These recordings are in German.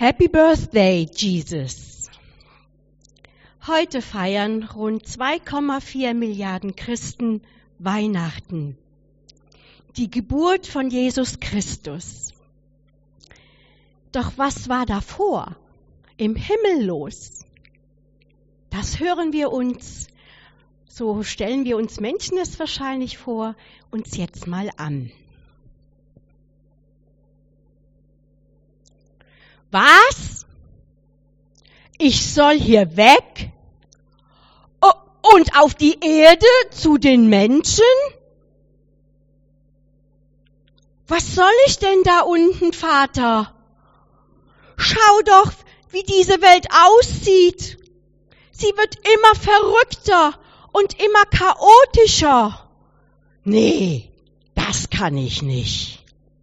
Happy Birthday, Jesus! Heute feiern rund 2,4 Milliarden Christen Weihnachten, die Geburt von Jesus Christus. Doch was war davor, im Himmel los? Das hören wir uns, so stellen wir uns Menschen es wahrscheinlich vor, uns jetzt mal an. Was? Ich soll hier weg? Und auf die Erde zu den Menschen? Was soll ich denn da unten, Vater? Schau doch, wie diese Welt aussieht. Sie wird immer verrückter und immer chaotischer. Nee, das kann ich nicht.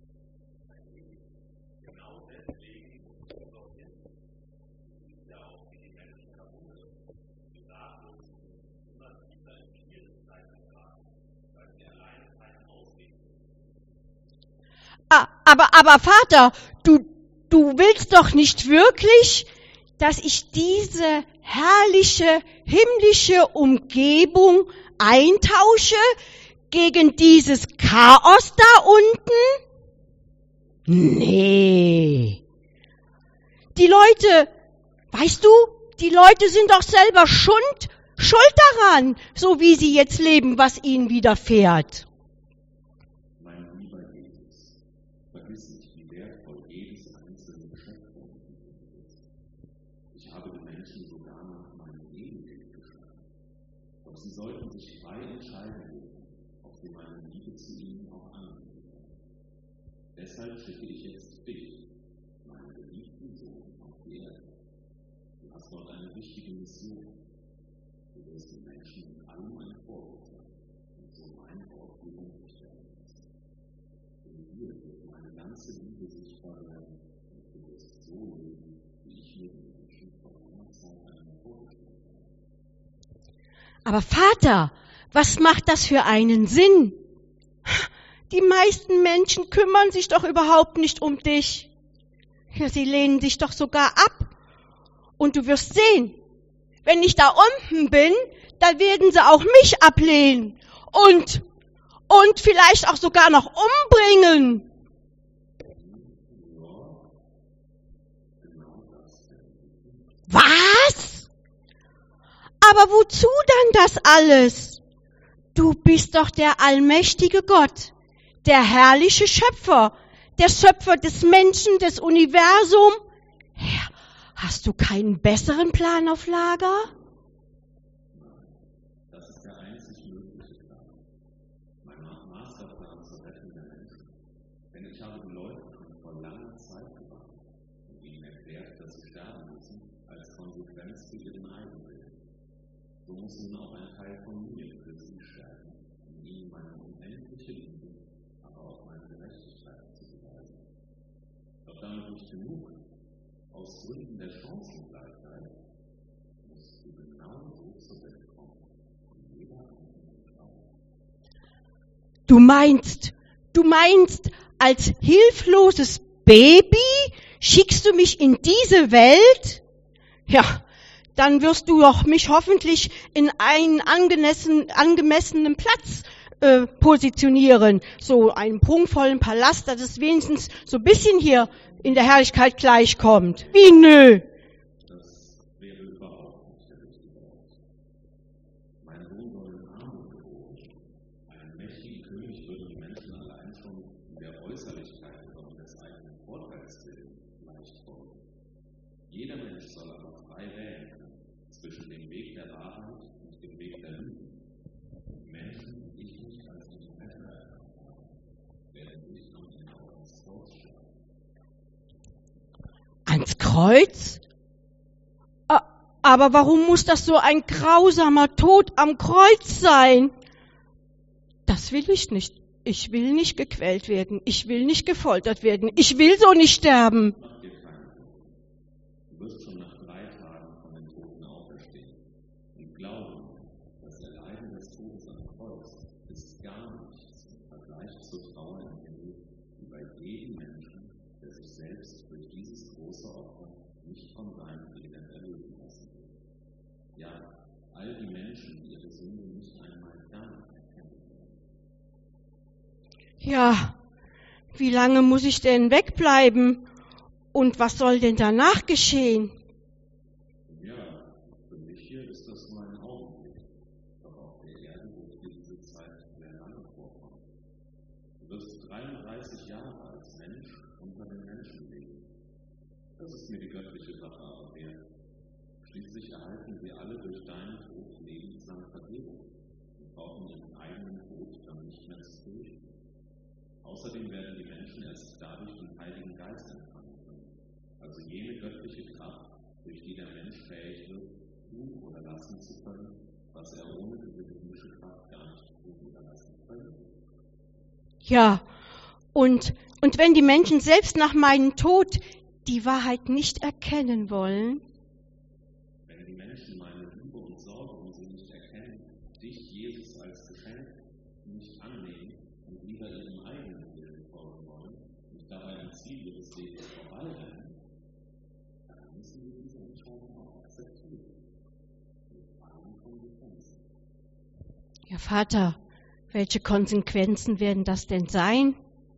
Aber Vater, du willst doch nicht wirklich, dass ich diese herrliche, himmlische Umgebung eintausche gegen dieses Chaos da unten? Nee. Die Leute, weißt du, die Leute sind doch selber schuld daran, so wie sie jetzt leben, was ihnen widerfährt. Sie sollten sich frei entscheiden, ob sie meine Liebe zu ihnen auch annehmen. Deshalb schicke ich jetzt dich, meinen geliebten Sohn, auf die Erde. Du hast dort eine wichtige Mission. Du wirst den Menschen in allem ein Vorbild sein und so meine Aufführung nicht werden lassen. In dir wird meine ganze Liebe sichtbar werden und du wirst so leben, wie ich mir den Menschen vor langer Zeit einmal vorgestellt habe. Aber Vater, was macht das für einen Sinn? Die meisten Menschen kümmern sich doch überhaupt nicht um dich. Ja, sie lehnen dich doch sogar ab. Und du wirst sehen, wenn ich da unten bin, dann werden sie auch mich ablehnen und vielleicht auch sogar noch umbringen. Was? Aber wozu dann das alles? Du bist doch der allmächtige Gott, der herrliche Schöpfer, der Schöpfer des Menschen, des Universums. Ja, hast du keinen besseren Plan auf Lager? Das ist der einzig mögliche Plan. Mein Masterplan zur Rettung der Menschen. Denn ich habe die Leute schon vor langer Zeit gewarnt und ihnen erklärt, dass sie sterben müssen als Konsequenz für ihren eigenen Willen. So muss nun auch ein Teil von mir für sie sterben, um ihnen meine unendliche Liebe, aber auch meine Gerechtigkeit zu beweisen. Doch damit nicht genug, aus Gründen der Chancengleichheit, musst du genau so zur Welt kommen, wie jeder andere Mensch auch. Du meinst, als hilfloses Baby schickst du mich in diese Welt? Ja, dann wirst du doch mich hoffentlich in einen angemessenen Platz positionieren. So einen prunkvollen Palast, dass es wenigstens so ein bisschen hier in der Herrlichkeit gleichkommt. Wie nö? Das wäre überhaupt nicht der richtige Ort. Mein Sohn soll in Armut geboren. Einen mächtigen König würden die Menschen allein schon in der Äußerlichkeit oder um des eigenen Vorteils willen leicht folgen. Jeder Mensch soll aber frei wählen können zwischen dem Weg der Wahrheit und dem Weg der Lüge. Und Menschen, die ich nicht als ihre Retter erkannt habe, werden sich am Ende auch ins Kreuz schlagen. Ans Kreuz? Aber warum muss das so ein grausamer Tod am Kreuz sein? Das will ich nicht. Ich will nicht gequält werden. Ich will nicht gefoltert werden. Ich will so nicht sterben. Mach dir keine Sorgen. Du wirst schon nach 3 Tagen von den Toten auferstehen. Und glaube mir, das Erleiden des Todes am Kreuz ist gar nichts im Vergleich zur Trauer im Himmel über jeden Menschen, der sich selbst durch dieses große Opfer Ja, wie lange muss ich denn wegbleiben? Und was soll denn danach geschehen? Ja, für mich hier ist das nur ein Augenblick. Aber auf der Erde wird dir diese Zeit sehr lange vorkommen. Du wirst 33 Jahre als Mensch unter den Menschen leben. Das ist mir die göttliche Sache aber wert. Schließlich erhalten wir alle durch deinen Tod lebenslange Vergebung und brauchen ihren eigenen Tod dann nicht mehr zu fürchten. Außerdem werden die Menschen erst dadurch den Heiligen Geist empfangen können, also jene göttliche Kraft, durch die der Mensch fähig wird, tun oder lassen zu können, was er ohne diese himmlische Kraft gar nicht tun oder lassen könnte. Ja, und wenn die Menschen selbst nach meinem Tod die Wahrheit nicht erkennen wollen? Wenn die Menschen meine Liebe und Sorge um sie nicht erkennen, dich, Jesus, als Geschenk nicht annehmen und lieber ihrem eigenen Willen folgen wollen und dabei am Ziel ihres Lebens vorbeirennen, dann müssen wir diese Entscheidung auch akzeptieren. Mit allen Konsequenzen. Ja, Vater, welche Konsequenzen werden das denn sein?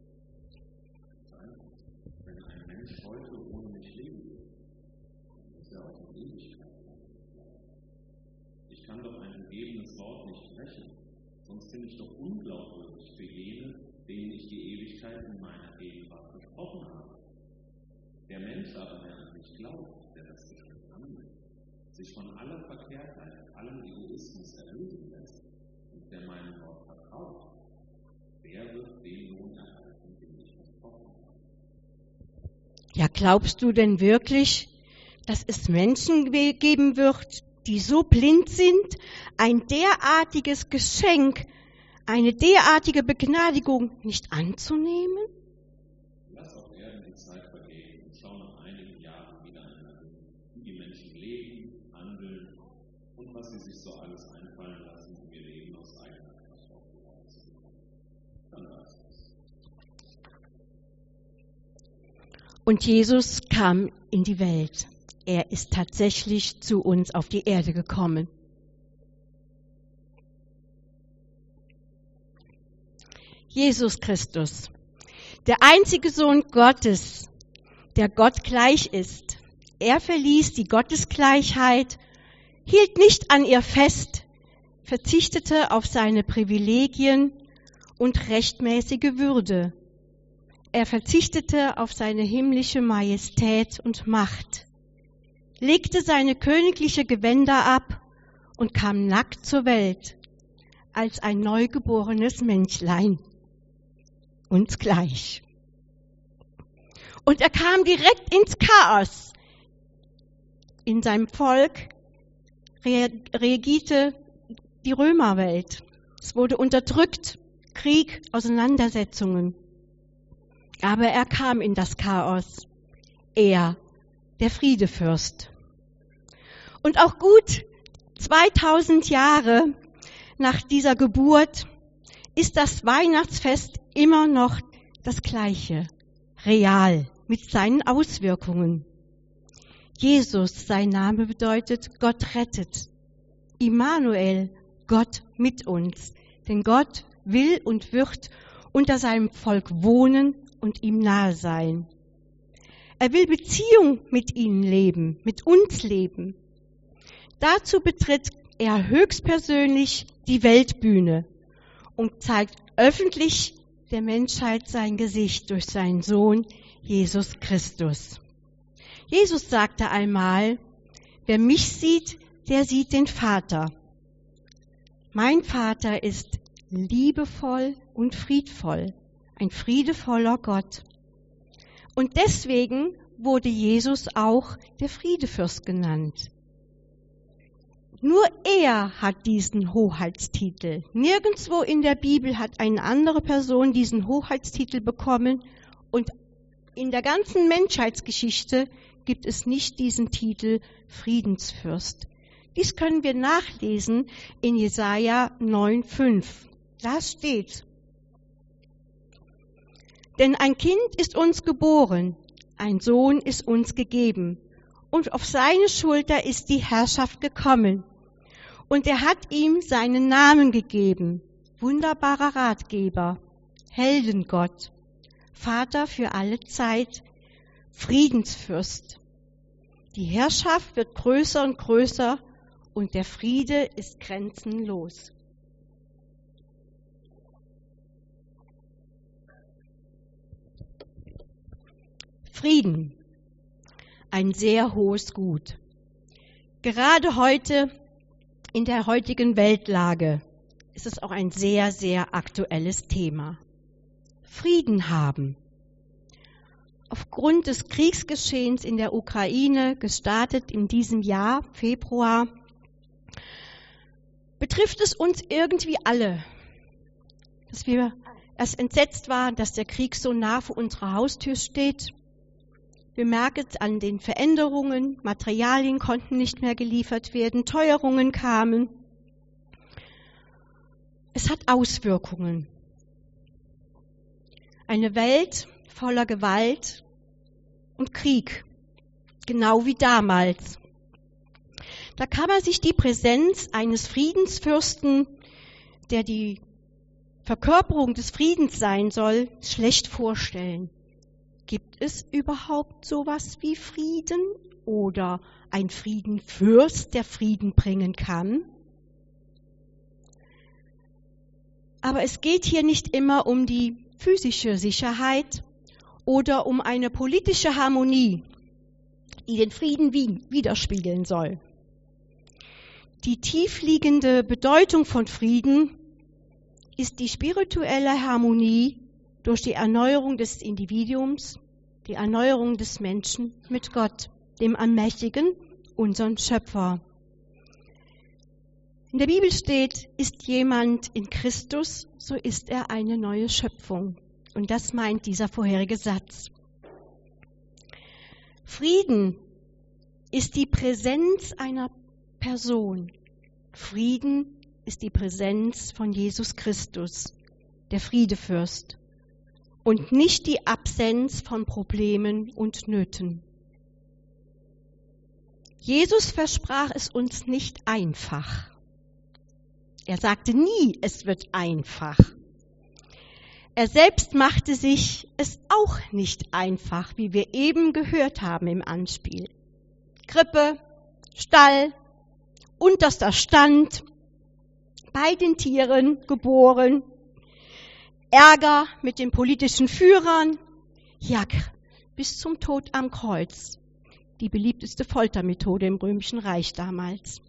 Wenn ein Mensch heute ohne mich leben will, dann ist er auch in Ewigkeit bleiben. Ich kann doch ein gegebenes Wort nicht brechen, sonst bin ich doch unglaubwürdig für jene, denen ich die Ewigkeit in meiner Gegenwart versprochen habe. Der Mensch aber, der an mich glaubt, der das Geschenk annimmt, sich von aller Verkehrtheit, allem Egoismus erlösen lässt und der meinem Wort vertraut, der wird den Lohn erhalten, den ich versprochen habe. Ja, glaubst du denn wirklich, dass es Menschen geben wird, die so blind sind, ein derartiges Geschenk, eine derartige Begnadigung nicht anzunehmen? Lass auf Erden die Zeit vergehen und schau nach einigen Jahren wieder einmal hin, wie die Menschen leben, handeln und was sie sich so alles einfallen lassen, um ihr Leben aus eigener Kraft aufgebaut zu bekommen. Dann weißt du es. Und Jesus kam in die Welt. Er ist tatsächlich zu uns auf die Erde gekommen. Jesus Christus, der einzige Sohn Gottes, der Gott gleich ist. Er verließ die Gottesgleichheit, hielt nicht an ihr fest, verzichtete auf seine Privilegien und rechtmäßige Würde. Er verzichtete auf seine himmlische Majestät und Macht, legte seine königliche Gewänder ab und kam nackt zur Welt als ein neugeborenes Menschlein, uns gleich. Und er kam direkt ins Chaos. In seinem Volk regierte die Römerwelt. Es wurde unterdrückt, Krieg, Auseinandersetzungen. Aber er kam in das Chaos. Er, der Friedefürst. Und auch gut 2000 Jahre nach dieser Geburt ist das Weihnachtsfest immer noch das Gleiche, real, mit seinen Auswirkungen. Jesus, sein Name bedeutet Gott rettet. Immanuel, Gott mit uns. Denn Gott will und wird unter seinem Volk wohnen und ihm nahe sein. Er will Beziehung mit ihnen leben, mit uns leben. Dazu betritt er höchstpersönlich die Weltbühne und zeigt öffentlich der Menschheit sein Gesicht durch seinen Sohn Jesus Christus. Jesus sagte einmal, wer mich sieht, der sieht den Vater. Mein Vater ist liebevoll und friedvoll, ein friedevoller Gott. Und deswegen wurde Jesus auch der Friedefürst genannt. Nur er hat diesen Hoheitstitel. Nirgendwo in der Bibel hat eine andere Person diesen Hoheitstitel bekommen und in der ganzen Menschheitsgeschichte gibt es nicht diesen Titel Friedensfürst. Dies können wir nachlesen in Jesaja 9,5. Da steht: Denn ein Kind ist uns geboren, ein Sohn ist uns gegeben, und auf seine Schulter ist die Herrschaft gekommen. Und er hat ihm seinen Namen gegeben, wunderbarer Ratgeber, Heldengott, Vater für alle Zeit, Friedensfürst. Die Herrschaft wird größer und größer und der Friede ist grenzenlos. Frieden, ein sehr hohes Gut. Gerade heute, in der heutigen Weltlage, ist es auch ein sehr, sehr aktuelles Thema. Frieden haben. Aufgrund des Kriegsgeschehens in der Ukraine, gestartet in diesem Jahr, Februar, betrifft es uns irgendwie alle, dass wir erst entsetzt waren, dass der Krieg so nah vor unserer Haustür steht. Wir merken es an den Veränderungen, Materialien konnten nicht mehr geliefert werden, Teuerungen kamen. Es hat Auswirkungen. Eine Welt voller Gewalt und Krieg, genau wie damals. Da kann man sich die Präsenz eines Friedensfürsten, der die Verkörperung des Friedens sein soll, schlecht vorstellen. Gibt es überhaupt sowas wie Frieden oder ein Friedenfürst, der Frieden bringen kann? Aber es geht hier nicht immer um die physische Sicherheit oder um eine politische Harmonie, die den Frieden widerspiegeln soll. Die tiefliegende Bedeutung von Frieden ist die spirituelle Harmonie durch die Erneuerung des Individuums, die Erneuerung des Menschen mit Gott, dem Allmächtigen, unserem Schöpfer. In der Bibel steht, ist jemand in Christus, so ist er eine neue Schöpfung. Und das meint dieser vorherige Satz. Frieden ist die Präsenz einer Person. Frieden ist die Präsenz von Jesus Christus, der Friedefürst, und nicht die Absenz von Problemen und Nöten. Jesus versprach es uns nicht einfach. Er sagte nie, es wird einfach. Er selbst machte sich es auch nicht einfach, wie wir eben gehört haben im Anspiel. Krippe, Stall, unterster Stand, bei den Tieren geboren, Ärger mit den politischen Führern, ja, bis zum Tod am Kreuz, die beliebteste Foltermethode im Römischen Reich damals.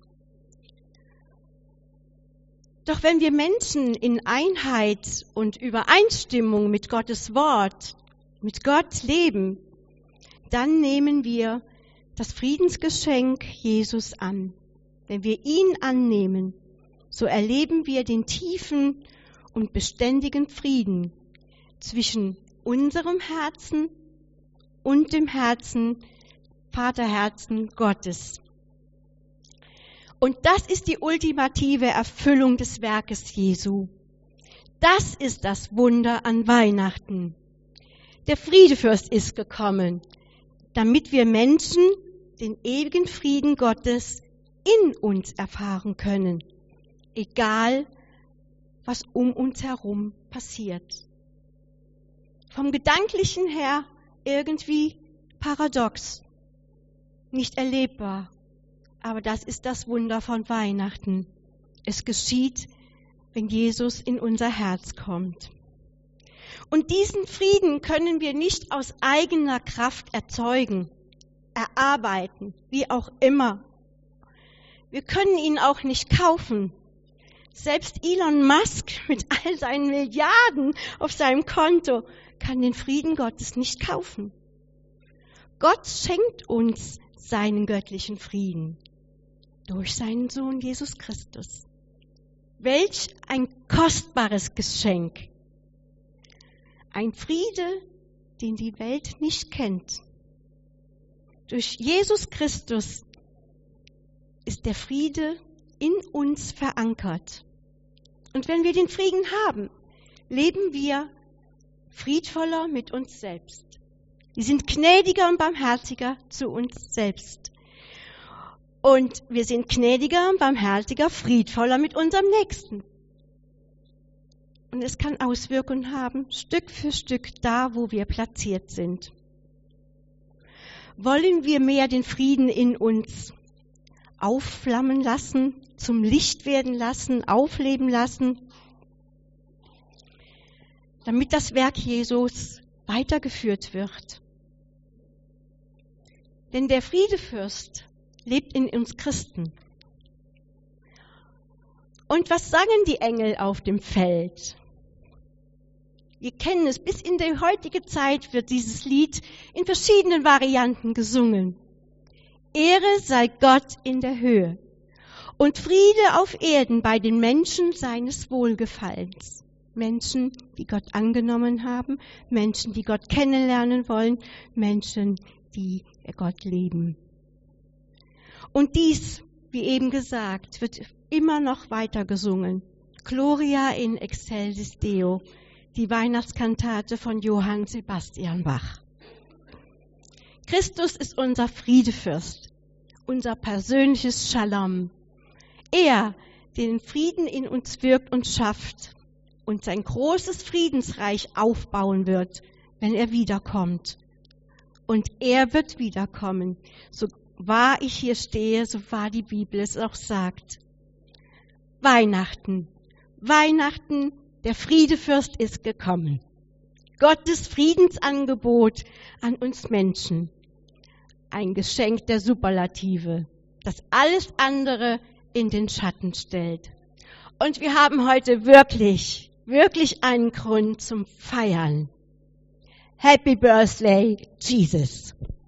Doch wenn wir Menschen in Einheit und Übereinstimmung mit Gottes Wort, mit Gott leben, dann nehmen wir das Friedensgeschenk Jesus an. Wenn wir ihn annehmen, so erleben wir den tiefen und beständigen Frieden zwischen unserem Herzen und dem Herzen, Vaterherzen Gottes. Und das ist die ultimative Erfüllung des Werkes Jesu. Das ist das Wunder an Weihnachten. Der Friedefürst ist gekommen, damit wir Menschen den ewigen Frieden Gottes in uns erfahren können, egal was um uns herum passiert. Vom Gedanklichen her irgendwie paradox, nicht erlebbar. Aber das ist das Wunder von Weihnachten. Es geschieht, wenn Jesus in unser Herz kommt. Und diesen Frieden können wir nicht aus eigener Kraft erzeugen, erarbeiten, wie auch immer. Wir können ihn auch nicht kaufen. Selbst Elon Musk mit all seinen Milliarden auf seinem Konto kann den Frieden Gottes nicht kaufen. Gott schenkt uns seinen göttlichen Frieden durch seinen Sohn Jesus Christus. Welch ein kostbares Geschenk. Ein Friede, den die Welt nicht kennt. Durch Jesus Christus ist der Friede in uns verankert. Und wenn wir den Frieden haben, leben wir friedvoller mit uns selbst. Wir sind gnädiger und barmherziger zu uns selbst. Und wir sind gnädiger und barmherziger, friedvoller mit unserem Nächsten. Und es kann Auswirkungen haben, Stück für Stück da, wo wir platziert sind. Wollen wir mehr den Frieden in uns aufflammen lassen, zum Licht werden lassen, aufleben lassen, damit das Werk Jesus weitergeführt wird? Denn der Friedefürst lebt in uns Christen. Und was sagen die Engel auf dem Feld? Wir kennen es, bis in die heutige Zeit wird dieses Lied in verschiedenen Varianten gesungen. Ehre sei Gott in der Höhe und Friede auf Erden bei den Menschen seines Wohlgefallens. Menschen, die Gott angenommen haben, Menschen, die Gott kennenlernen wollen, Menschen, die Gott lieben. Und dies, wie eben gesagt, wird immer noch weiter gesungen. Gloria in excelsis Deo, die Weihnachtskantate von Johann Sebastian Bach. Christus ist unser Friedefürst, unser persönliches Shalom. Er, der den Frieden in uns wirkt und schafft und sein großes Friedensreich aufbauen wird, wenn er wiederkommt. Und er wird wiederkommen, so wahr ich hier stehe, so wahr die Bibel es auch sagt. Weihnachten, Weihnachten, der Friedefürst ist gekommen. Gottes Friedensangebot an uns Menschen. Ein Geschenk der Superlative, das alles andere in den Schatten stellt. Und wir haben heute wirklich einen Grund zum Feiern. Happy Birthday, Jesus!